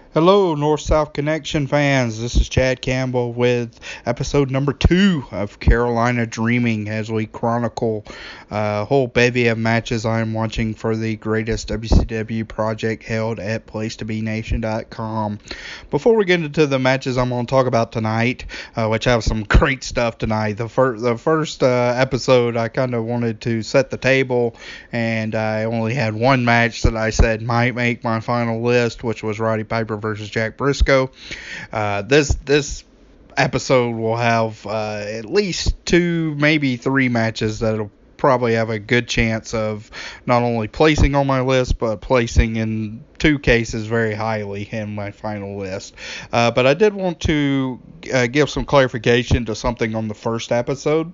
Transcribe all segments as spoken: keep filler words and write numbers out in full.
Hello, North South Connection fans. This is Chad Campbell with episode number two of Carolina Dreaming as we chronicle a whole bevy of matches I am watching for the greatest W C W project held at place to be nation dot com. Before we get into the matches I'm going to talk about tonight, uh, which have some great stuff tonight, the, fir- the first uh, episode I kind of wanted to set the table, and I only had one match that I said might make my final list, which was Roddy Piper versus Jack Briscoe. Uh, this this episode will have uh, at least two, maybe three matches that'll probably have a good chance of not only placing on my list, but placing in two cases very highly in my final list. Uh, but I did want to uh, give some clarification to something on the first episode.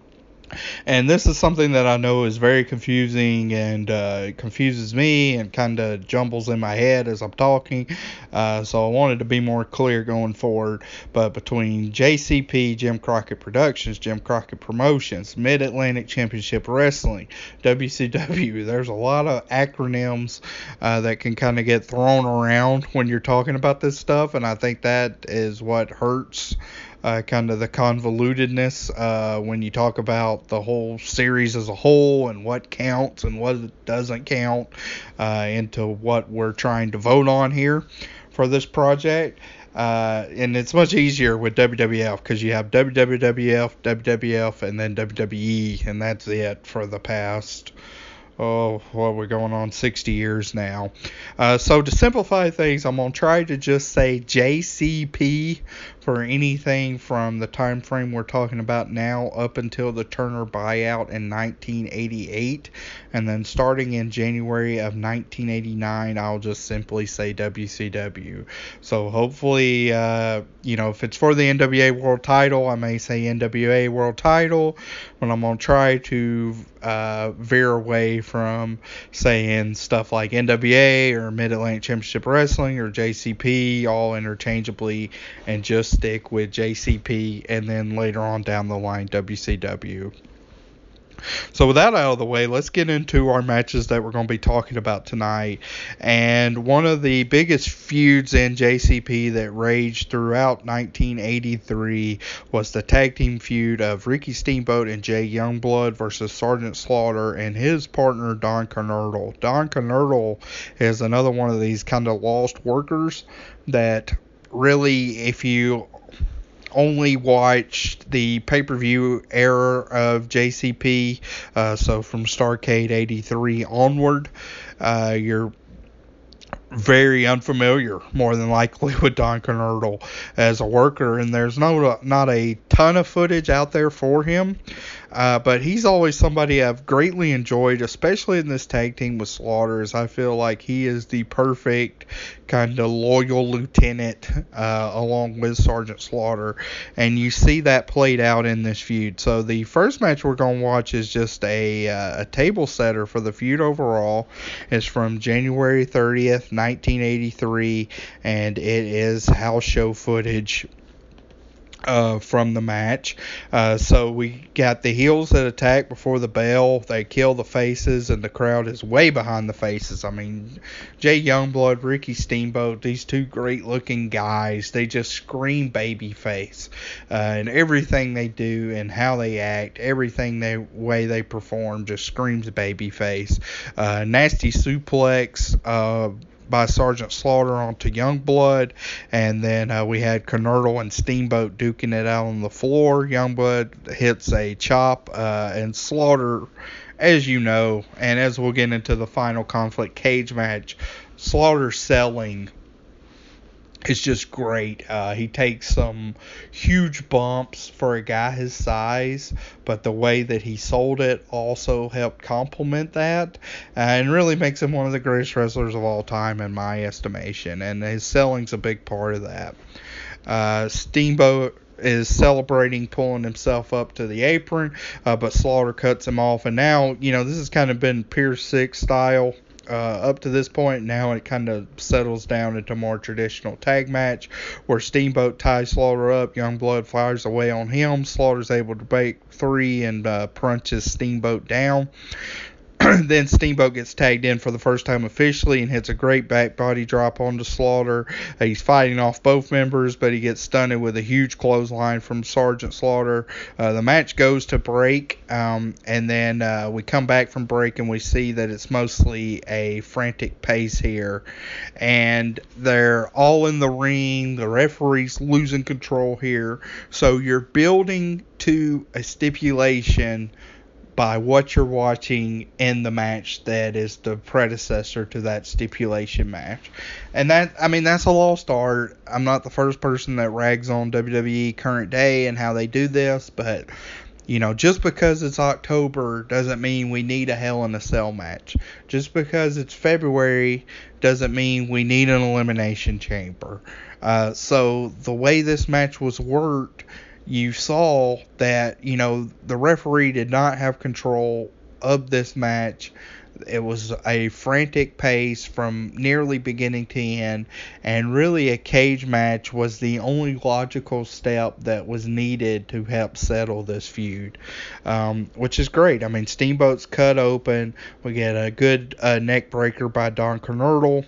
And this is something that I know is very confusing and uh, confuses me and kind of jumbles in my head as I'm talking. Uh, so I wanted to be more clear going forward. But between J C P, Jim Crockett Productions, Jim Crockett Promotions, Mid-Atlantic Championship Wrestling, W C W, there's a lot of acronyms uh, that can kind of get thrown around when you're talking about this stuff. And I think that is what hurts Uh, kind of the convolutedness uh, when you talk about the whole series as a whole and what counts and what doesn't count uh, into what we're trying to vote on here for this project. Uh, and it's much easier with W W F because you have W W F, W W F, and then W W E, and that's it for the past, oh, well, we're going on sixty years now. Uh, so to simplify things, I'm going to try to just say J C P for anything from the time frame we're talking about now up until the Turner buyout in nineteen eighty-eight. And then starting in January of nineteen eighty-nine, I'll just simply say W C W. So hopefully, uh, you know, if it's for the N W A World Title, I may say N W A World Title, but I'm going to try to uh, veer away from saying stuff like N W A or Mid-Atlantic Championship Wrestling or J C P all interchangeably and just stick with J C P and then later on down the line W C W. So with that out of the way, let's get into our matches that we're going to be talking about tonight. And one of the biggest feuds in J C P that raged throughout nineteen eighty-three was the tag team feud of Ricky Steamboat and Jay Youngblood versus Sergeant Slaughter and his partner Don Kernerdle. Don Kernerdle is another one of these kind of lost workers that really, if you only watched the pay-per-view era of J C P, uh, so from Starrcade eighty-three onward, uh, you're very unfamiliar, more than likely, with Don Kernerdle as a worker, and there's no not a ton of footage out there for him, uh, but he's always somebody I've greatly enjoyed, especially in this tag team with Slaughter, as I feel like he is the perfect kind of loyal lieutenant uh, along with Sergeant Slaughter, and you see that played out in this feud. So the first match we're going to watch is just a, uh, a table setter for the feud overall. It's from January thirtieth, nineteen eighty-three, and it is house show footage Uh, from the match. Uh, so we got the heels that attack before the bell. They kill the faces, and the crowd is way behind the faces. I mean, Jay Youngblood, Ricky Steamboat, these two great-looking guys, they just scream babyface. Uh, and everything they do and how they act, everything they way they perform just screams babyface. Uh, nasty suplex, uh, by Sergeant Slaughter onto Youngblood, and then uh, we had Kernerdle and Steamboat duking it out on the floor. Youngblood hits a chop, uh, and Slaughter, as you know, and as we'll get into the final conflict cage match, Slaughter selling is just great. Uh, he takes some huge bumps for a guy his size, but the way that he sold it also helped complement that, uh, and really makes him one of the greatest wrestlers of all time in my estimation, and his selling's a big part of that. Uh, Steamboat is celebrating, pulling himself up to the apron, uh, but Slaughter cuts him off, and now, you know, this has kind of been Pier six style uh, up to this point. Now it kind of settles down into a more traditional tag match where Steamboat ties Slaughter up, Youngblood fires away on him, Slaughter's able to break three and uh, punches Steamboat down. then Steamboat gets tagged in for the first time officially and hits a great back body drop onto Slaughter. Uh, he's fighting off both members, but he gets stunned with a huge clothesline from Sergeant Slaughter. Uh, the match goes to break, um, and then uh, we come back from break and we see that it's mostly a frantic pace here. And they're all in the ring. The referee's losing control here. So you're building to a stipulation by what you're watching in the match that is the predecessor to that stipulation match. And that, I mean, that's a lost art. I'm not the first person that rags on W W E current day and how they do this, but, you know, just because it's October doesn't mean we need a Hell in a Cell match. Just because it's February doesn't mean we need an Elimination Chamber. Uh, so the way this match was worked, you saw that, you know, the referee did not have control of this match. It was a frantic pace from nearly beginning to end, and really a cage match was the only logical step that was needed to help settle this feud, um, which is great. I mean, Steamboat's cut open. We get a good uh, neck breaker by Don Kernodle.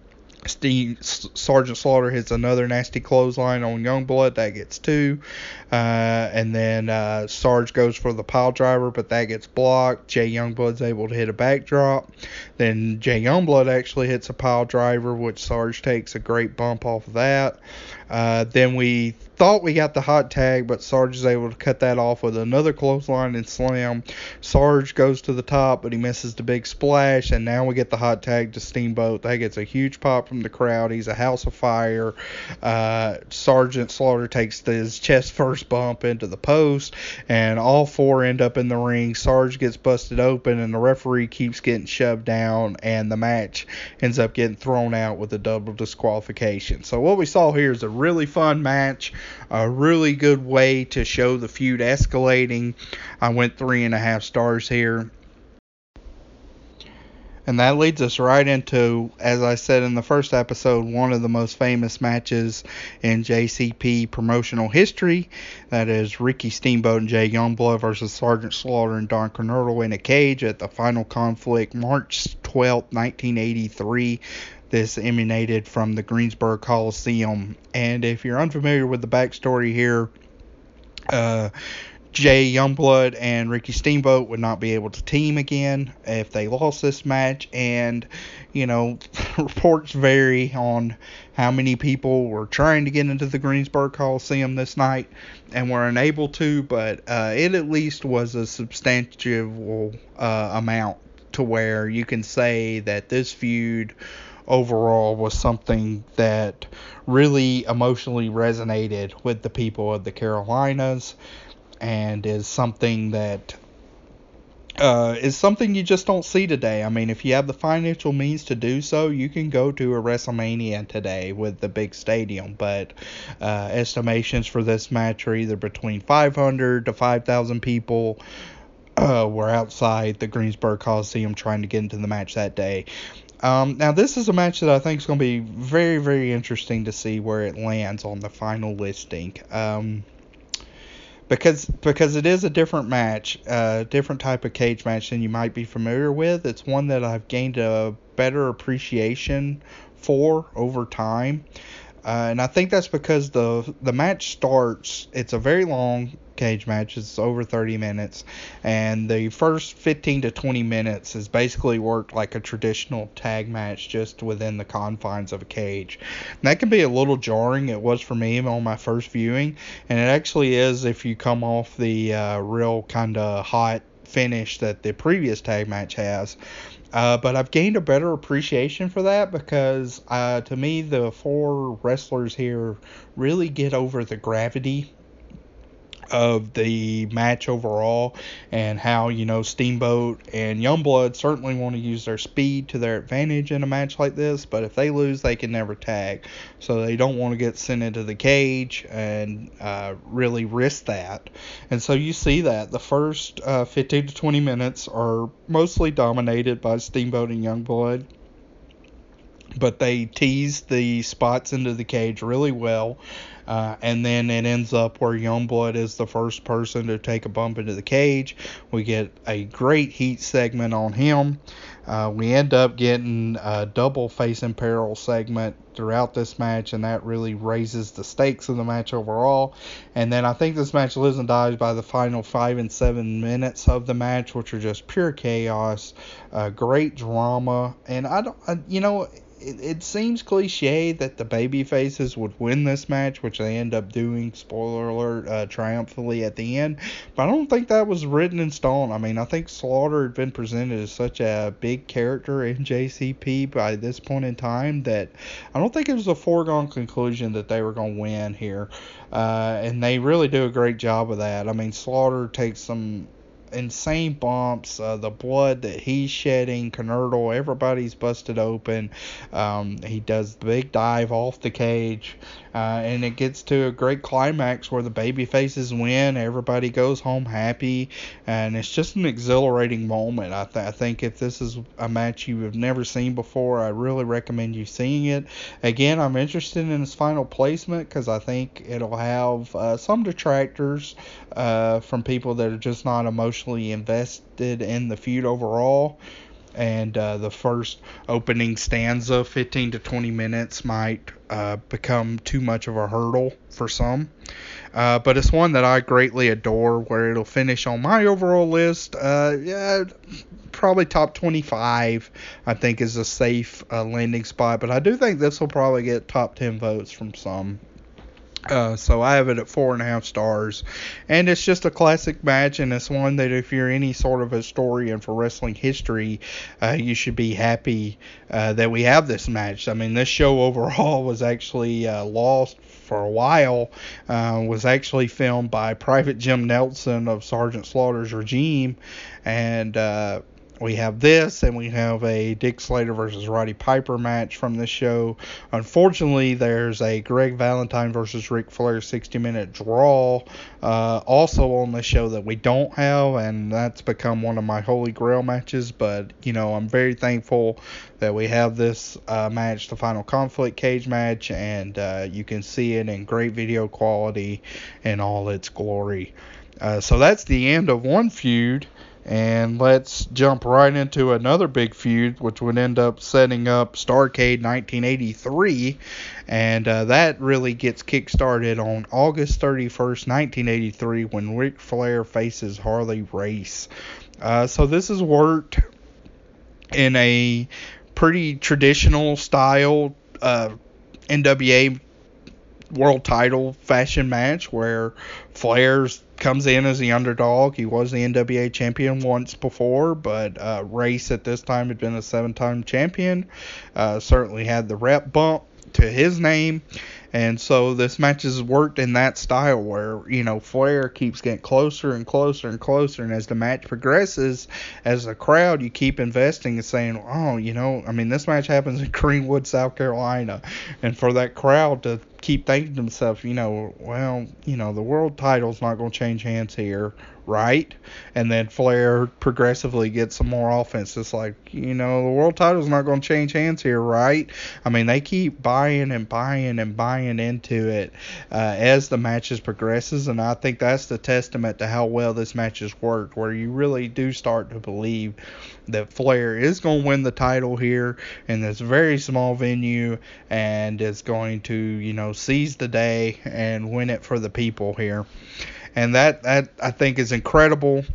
Steve, Sergeant Slaughter hits another nasty clothesline on Youngblood. That gets two. Uh, and then uh, Sarge goes for the pile driver, but that gets blocked. Jay Youngblood's able to hit a backdrop. Then Jay Youngblood actually hits a pile driver, which Sarge takes a great bump off of that. Uh, then we thought we got the hot tag, but Sarge is able to cut that off with another clothesline and slam. Sarge goes to the top, but he misses the big splash, and now we get the hot tag to Steamboat. That gets a huge pop from the crowd. He's a house of fire. Uh, Sergeant Slaughter takes his chest first bump into the post, and all four end up in the ring. Sarge gets busted open, and the referee keeps getting shoved down, and the match ends up getting thrown out with a double disqualification. So what we saw here is a really fun match, a really good way to show the feud escalating. I went three and a half stars here. And that leads us right into, as I said in the first episode, one of the most famous matches in J C P promotional history. That is Ricky Steamboat and Jay Youngblood versus Sergeant Slaughter and Don Kernodle in a cage at the Final Conflict, March twelfth, nineteen eighty-three. This emanated from the Greensboro Coliseum. And if you're unfamiliar with the backstory here, uh, Jay Youngblood and Ricky Steamboat would not be able to team again if they lost this match. And, you know, reports vary on how many people were trying to get into the Greensboro Coliseum this night and were unable to. But uh, it at least was a substantial uh, amount to where you can say that this feud overall was something that really emotionally resonated with the people of the Carolinas, and is something that uh, is something you just don't see today. I mean, if you have the financial means to do so, you can go to a WrestleMania today with the big stadium, but uh, estimations for this match are either between five hundred to five thousand people uh, were outside the Greensboro Coliseum trying to get into the match that day. Um, now, this is a match that I think is going to be very, very interesting to see where it lands on the final listing. Um, because because it is a different match, a uh, different type of cage match than you might be familiar with. It's one that I've gained a better appreciation for over time. Uh, and I think that's because the the match starts, it's a very long cage match, it's over thirty minutes, and the first fifteen to twenty minutes is basically worked like a traditional tag match just within the confines of a cage. And that can be a little jarring. It was for me on my first viewing, and it actually is if you come off the uh, real kind of hot finish that the previous tag match has. Uh, but I've gained a better appreciation for that because, uh, to me, the four wrestlers here really get over the gravity of the match overall, and how, you know, Steamboat and Youngblood certainly want to use their speed to their advantage in a match like this, but if they lose, they can never tag. So they don't want to get sent into the cage and uh, really risk that. And so you see that the first uh, fifteen to twenty minutes are mostly dominated by Steamboat and Youngblood. but they tease the spots into the cage really well. Uh, and then it ends up where Youngblood is the first person to take a bump into the cage. We get a great heat segment on him. Uh, we end up getting a double face in peril segment throughout this match, and that really raises the stakes of the match overall. And then I think this match lives and dies by the final five and seven minutes of the match, which are just pure chaos, uh, great drama. And I don't, I, you know, It, it seems cliche that the baby faces would win this match, which they end up doing, spoiler alert, uh, triumphantly at the end. But I don't think that was written in stone. I mean, I think Slaughter had been presented as such a big character in J C P by this point in time that I don't think it was a foregone conclusion that they were going to win here. Uh, and they really do a great job of that. I mean, Slaughter takes some insane bumps, uh, the blood that he's shedding, Kernerdle, everybody's busted open. Um, he does the big dive off the cage, uh, and it gets to a great climax where the baby faces win, everybody goes home happy, and it's just an exhilarating moment. I, th- I think if this is a match you have never seen before, I really recommend you seeing it. Again, I'm interested in its final placement because I think it'll have uh, some detractors uh, from people that are just not emotionally invested in the feud overall, and uh, the first opening stanza, fifteen to twenty minutes, might uh, become too much of a hurdle for some. Uh, but it's one that I greatly adore, where it'll finish on my overall list. Uh, yeah, probably top twenty-five, I think, is a safe uh, landing spot. But I do think this will probably get top ten votes from some. Uh, so I have it at four and a half stars, and it's just a classic match, and it's one that if you're any sort of historian for wrestling history, uh, you should be happy uh, that we have this match. I mean, this show overall was actually uh, lost for a while, uh, was actually filmed by Private Jim Nelson of Sergeant Slaughter's regime, and uh, we have this, and we have a Dick Slater versus Roddy Piper match from this show. Unfortunately, there's a Greg Valentine versus Ric Flair sixty minute draw uh, also on the show that we don't have, and that's become one of my holy grail matches. But, you know, I'm very thankful that we have this uh, match, the Final Conflict cage match, and uh, you can see it in great video quality in all its glory. Uh, so that's the end of one feud. And let's jump right into another big feud, which would end up setting up Starrcade nineteen eighty-three. And uh, that really gets kick-started on August thirty-first, nineteen eighty-three, when Ric Flair faces Harley Race. Uh, so this is worked in a pretty traditional style uh, N W A world title fashion match, where Flair's comes in as the underdog. He was the N W A champion once before, but uh, Race at this time had been a seven-time champion. Uh, certainly had the rep bump to his name. And so this match has worked in that style where, you know, Flair keeps getting closer and closer and closer. And as the match progresses, as a crowd, you keep investing and saying, oh, you know, I mean, this match happens in Greenwood, South Carolina. And for that crowd to keep thinking to themselves, you know, well, you know, the world title's not going to change hands here, right? And then Flair progressively gets some more offense. It's like, you know, the world title's not going to change hands here, right? I mean, they keep buying and buying and buying into it uh, as the matches progresses, and I think that's the testament to how well this match has worked, where you really do start to believe that Flair is going to win the title here in this very small venue and is going to, you know, seize the day and win it for the people here. And that, that I think is incredible.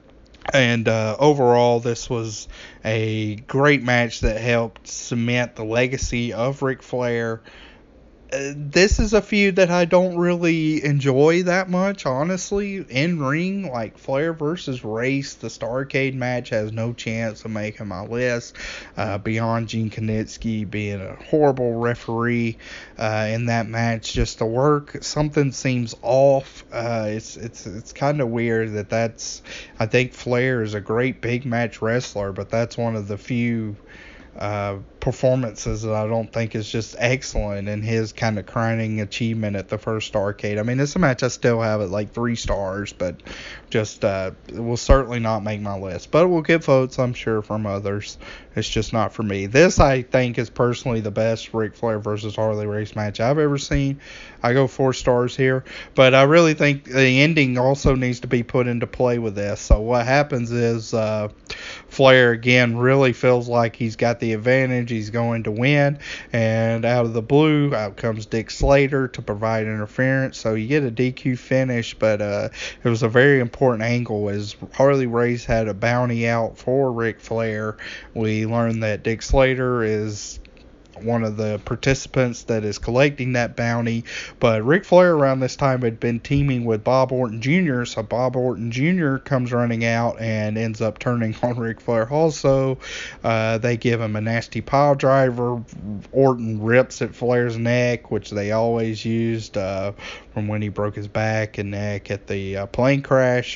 And uh, overall, this was a great match that helped cement the legacy of Ric Flair. Uh, this is a feud that I don't really enjoy that much, honestly. In ring, like Flair versus Race, the Starrcade match has no chance of making my list. Uh, beyond Gene Knitsky being a horrible referee uh, in that match, just the work, something seems off. Uh, it's it's it's kind of weird that that's. I think Flair is a great big match wrestler, but that's one of the few Uh, performances that I don't think is just excellent in his kind of crowning achievement at the first Starrcade. I mean, it's a match I still have at like three stars, but just uh, it will certainly not make my list. But it will get votes, I'm sure, from others. It's just not for me. This, I think, is personally the best Ric Flair versus Harley Race match I've ever seen. I go four stars here. But I really think the ending also needs to be put into play with this. So what happens is uh, Flair, again, really feels like he's got the advantage. He's going to win. And out of the blue, out comes Dick Slater to provide interference. So you get a D Q finish, but uh, it was a very important angle as Harley Race had a bounty out for Ric Flair. We learned that Dick Slater is one of the participants that is collecting that bounty, but Ric Flair around this time had been teaming with Bob Orton Junior, so Bob Orton Junior comes running out and ends up turning on Ric Flair also. Uh, they give him a nasty pile driver. Orton rips at Flair's neck, which they always used uh, from when he broke his back and neck at the uh, plane crash.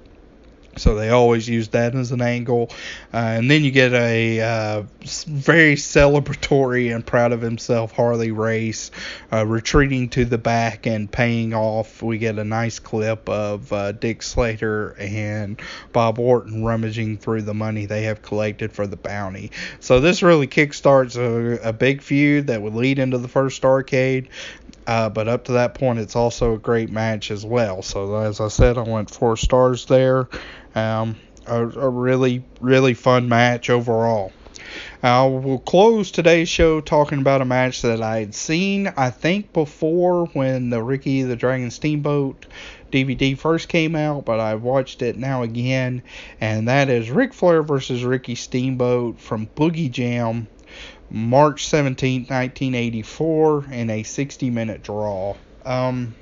So they always use that as an angle. Uh, and then you get a uh, very celebratory and proud of himself Harley Race uh, retreating to the back and paying off. We get a nice clip of uh, Dick Slater and Bob Orton rummaging through the money they have collected for the bounty. So this really kickstarts a, a big feud that would lead into the first Starrcade. Uh, but up to that point, it's also a great match as well. So as I said, I went four stars there. Um, a, a really, really fun match overall. I will close today's show talking about a match that I had seen, I think, before when the Ricky the Dragon Steamboat D V D first came out, but I've watched it now again, and that is Ric Flair versus Ricky Steamboat from Boogie Jam, March seventeenth, nineteen eighty-four, in a sixty-minute draw. Um,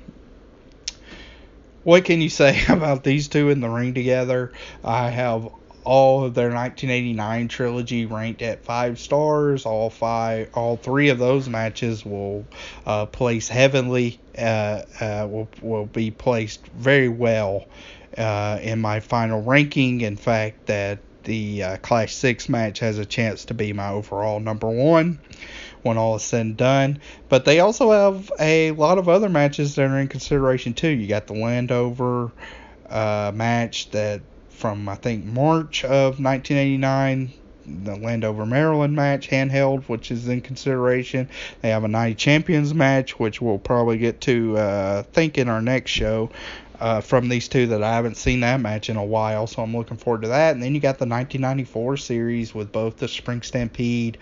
what can you say about these two in the ring together? I have all of their nineteen eighty-nine trilogy ranked at five stars. All five, all three of those matches will uh, place heavily, uh, uh, will will be placed very well uh, in my final ranking. In fact, that the uh, Clash six match has a chance to be my overall number one when all is said and done. But they also have a lot of other matches that are in consideration too. You got the Landover uh, match that from I think March of nineteen eighty-nine, the Landover Maryland match, handheld, which is in consideration. They have a Night of Champions match, which we'll probably get to, uh, think in our next show. Uh, from these two that I haven't seen that match in a while, so I'm looking forward to that. And then you got the nineteen ninety-four series with both the Spring Stampede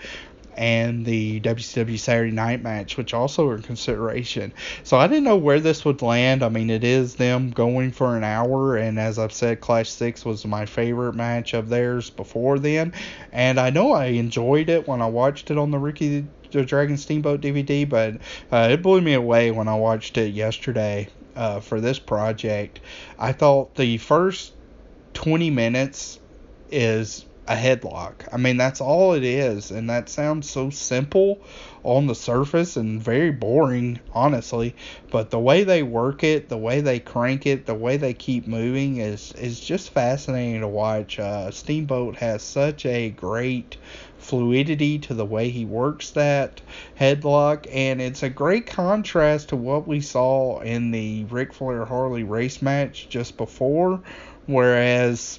and the W C W Saturday Night match, which also are in consideration. So I didn't know where this would land. I mean, it is them going for an hour, and as I've said, Clash six was my favorite match of theirs before then, and I know I enjoyed it when I watched it on the Ricky the Dragon Steamboat D V D, but uh, it blew me away when I watched it yesterday uh, for this project. I thought the first twenty minutes is a headlock. I mean, that's all it is, and that sounds so simple on the surface and very boring, honestly, but the way they work it, the way they crank it, the way they keep moving is is just fascinating to watch. uh, Steamboat has such a great fluidity to the way he works that headlock, and it's a great contrast to what we saw in the Ric Flair Harley Race match just before, whereas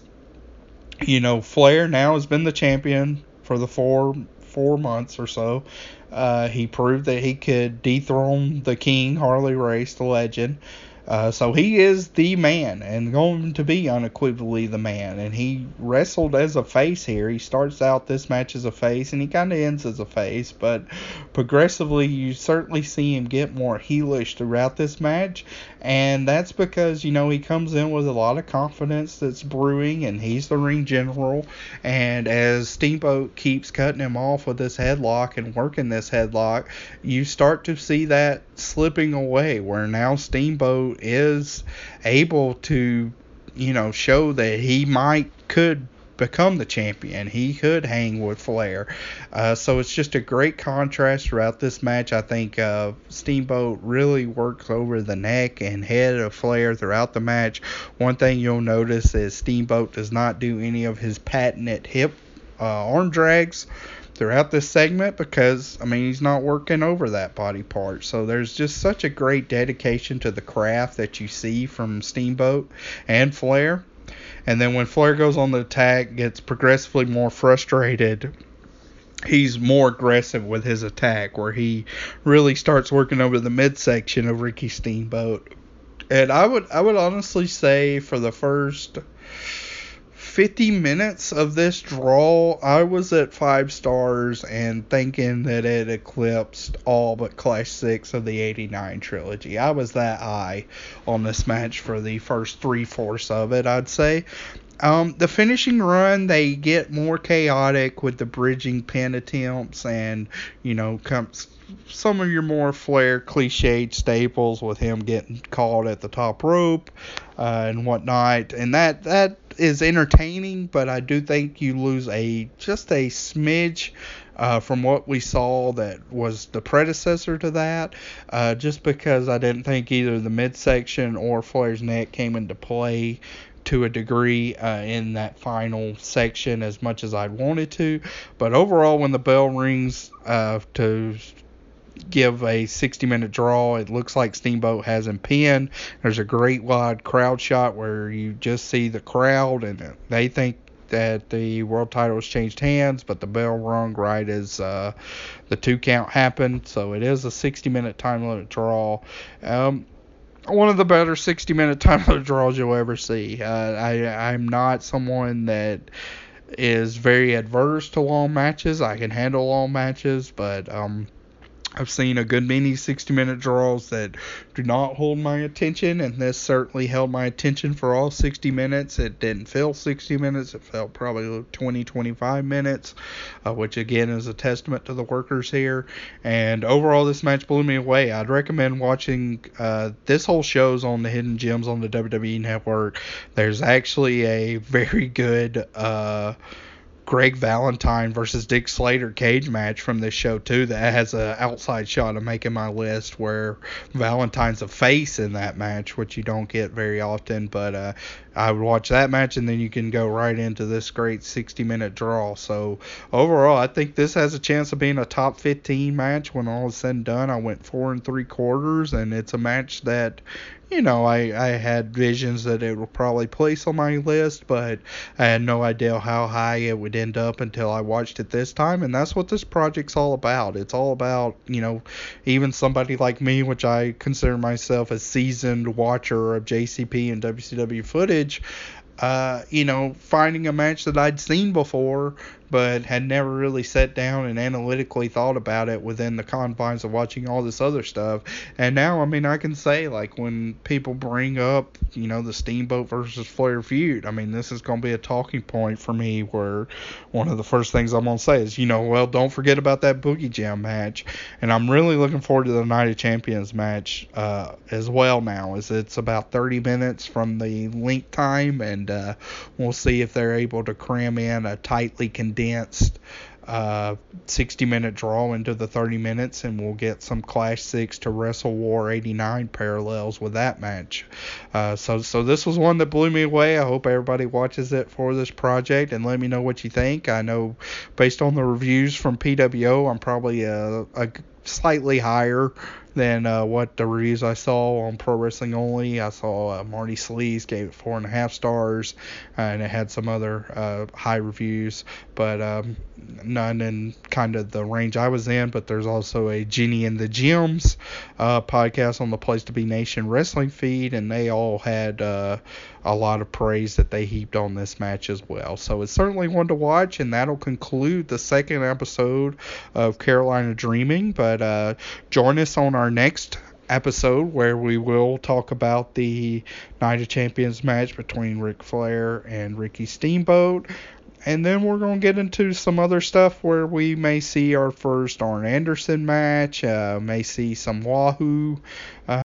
you know, Flair now has been the champion for the four four months or so. Uh, he proved that he could dethrone the king, Harley Race, the legend. Uh, so he is the man and going to be unequivocally the man. And he wrestled as a face here. He starts out this match as a face and he kind of ends as a face. But progressively, you certainly see him get more heelish throughout this match. And that's because, you know, he comes in with a lot of confidence that's brewing, and he's the ring general. And as Steamboat keeps cutting him off with this headlock and working this headlock, you start to see that slipping away, where now Steamboat is able to, you know, show that he might, could become the champion. He could hang with Flair. Uh, so it's just a great contrast throughout this match. I think uh, Steamboat really works over the neck and head of Flair throughout the match. One thing you'll notice is Steamboat does not do any of his patented hip uh, arm drags. throughout this segment because, I mean, he's not working over that body part. So there's just such a great dedication to the craft that you see from Steamboat and Flair. And then when Flair goes on the attack, gets progressively more frustrated, he's more aggressive with his attack, where he really starts working over the midsection of Ricky Steamboat. And I would I would honestly say for the first fifty minutes of this draw, I was at five stars and thinking that it eclipsed all but Clash six of the eighty-nine trilogy. I was that high on this match for the first three-fourths of it, I'd say. Um, the finishing run, they get more chaotic with the bridging pin attempts and, you know, comes some of your more Flair cliched staples with him getting caught at the top rope uh, and whatnot. And that that is entertaining, but I do think you lose a just a smidge uh, from what we saw that was the predecessor to that, uh, just because I didn't think either the midsection or Flair's neck came into play to a degree uh, in that final section as much as I'd wanted to. But overall, when the bell rings uh, to give a sixty minute draw, it looks like Steamboat has him pinned. There's a great wide crowd shot where you just see the crowd and they think that the world title has changed hands, but the bell rung right as uh, the two count happened. So it is a sixty minute time limit draw. Um, One of the better sixty minute time limit draws you'll ever see. Uh, I, I'm not someone that is very adverse to long matches. I can handle long matches, but um, I've seen a good many sixty minute draws that do not hold my attention, and this certainly held my attention for all sixty minutes. It didn't feel sixty minutes. It felt probably twenty, twenty-five minutes, uh, which again is a testament to the workers here. And overall, this match blew me away. I'd recommend watching uh, this whole show's on the Hidden Gems on the W W E Network. There's actually a very good Uh, Greg Valentine versus Dick Slater cage match from this show too that has an outside shot of making my list where Valentine's a face in that match, which you don't get very often. But uh, I would watch that match, and then you can go right into this great sixty minute draw. So overall, I think this has a chance of being a top fifteen match when all is said and done. I went four and three quarters, and it's a match that, you know, I, I had visions that it would probably place on my list, but I had no idea how high it would end up until I watched it this time. And that's what this project's all about. It's all about, you know, even somebody like me, which I consider myself a seasoned watcher of J C P and W C W footage, uh, you know, finding a match that I'd seen before, but had never really sat down and analytically thought about it within the confines of watching all this other stuff. And now, I mean, I can say, like, when people bring up, you know, the Steamboat versus Flair feud, I mean, this is going to be a talking point for me where one of the first things I'm going to say is, you know, well, don't forget about that Boogie Jam match. And I'm really looking forward to the Night of Champions match uh, as well now, as it's about thirty minutes from the link time, and uh, we'll see if they're able to cram in a tightly condensed uh, sixty minute draw into the thirty minutes, and we'll get some Clash six to Wrestle War eighty-nine parallels with that match. Uh, so so this was one that blew me away. I hope everybody watches it for this project and let me know what you think. I know based on the reviews from P W O, I'm probably a, a slightly higher than uh, what the reviews I saw on Pro Wrestling Only. I saw uh, Marty Sleaze gave it four and a half stars, uh, and it had some other uh, high reviews, but um, none in kind of the range I was in. But there's also a Jenny and the Gems uh, podcast on the Place to Be Nation wrestling feed, and they all had uh, a lot of praise that they heaped on this match as well. So it's certainly one to watch, and that'll conclude the second episode of Carolina Dreaming. But uh, join us on our next episode where we will talk about the Night of Champions match between Ric Flair and Ricky Steamboat. And then we're going to get into some other stuff where we may see our first Arn Anderson match, uh, may see some Wahoo uh,